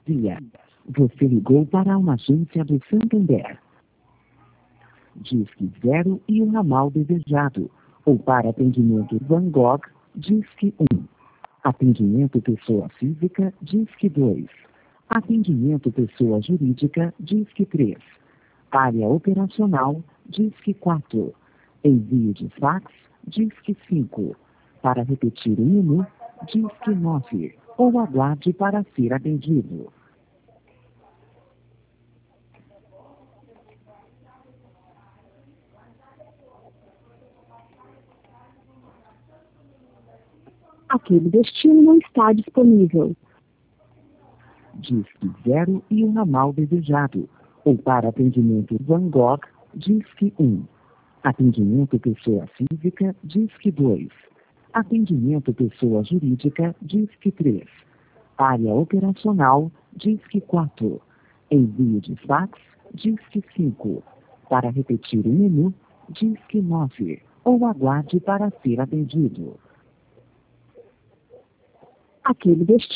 Dia. Você ligou para uma agência do Santander. Disque 0 e o ramal desejado. Ou para atendimento Van Gogh, Disque 1. Atendimento pessoa física, Disque 2. Atendimento pessoa jurídica, Disque 3. Área operacional, Disque 4. Envio de fax, Disque 5. Para repetir o menu, Disque 9. Ou aguarde para ser atendido. Aquele destino não está disponível. Disque 0 e o ramal desejado. Ou para atendimento Van Gogh, Disque 1. Atendimento pessoa física, Disque 2. Atendimento pessoa jurídica, Disque 3. Área operacional, Disque 4. Envio de fax, Disque 5. Para repetir o menu, Disque 9. Ou aguarde para ser atendido. Aquele destino